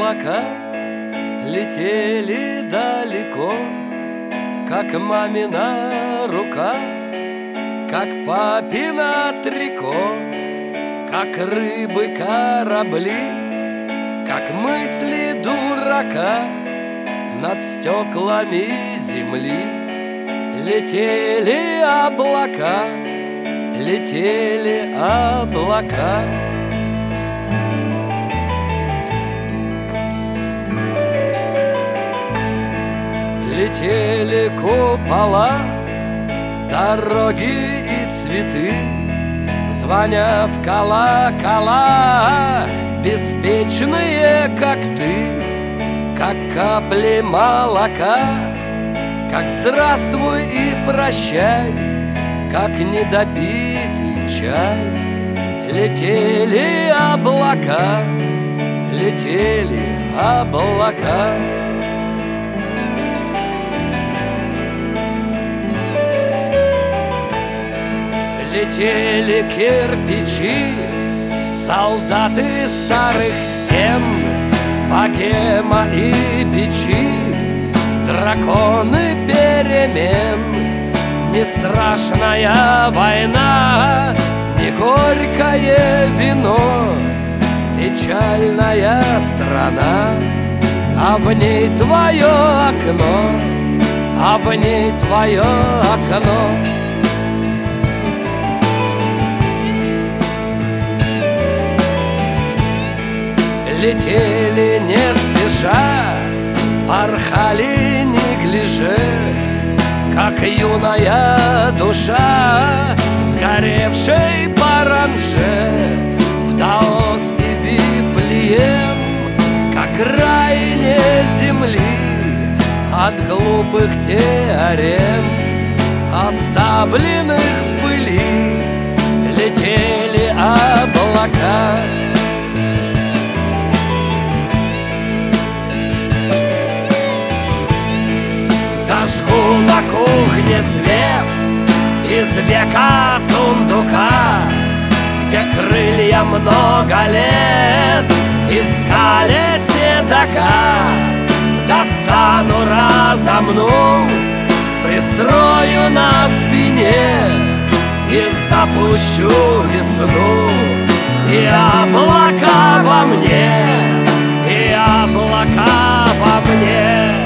облака летели далеко, как мамина рука, как папина трико, как рыбы корабли, как мысли дурака над стеклами земли. Летели облака, летели облака. Летели купола, дороги и цветы, звоня в колокола, беспечные, как ты, как капли молока, как здравствуй и прощай, как недопитый чай. Летели облака, летели облака. Летели кирпичи, солдаты старых стен, богема и печи, драконы перемен. Не страшная война, не горькое вино, печальная страна, а в ней твое окно, а в ней твое окно. Летели не спеша, порхали неглиже, как юная душа, сгоревшей паранже, в Даос и Вифлеем, как краине земли, от глупых теорем, оставленных в пыли. Летели облака. Зажгу на кухне свет из века сундука, где крылья много лет искали седока. Достану, разомну, пристрою на спине и запущу весну. И облака во мне, и облака во мне.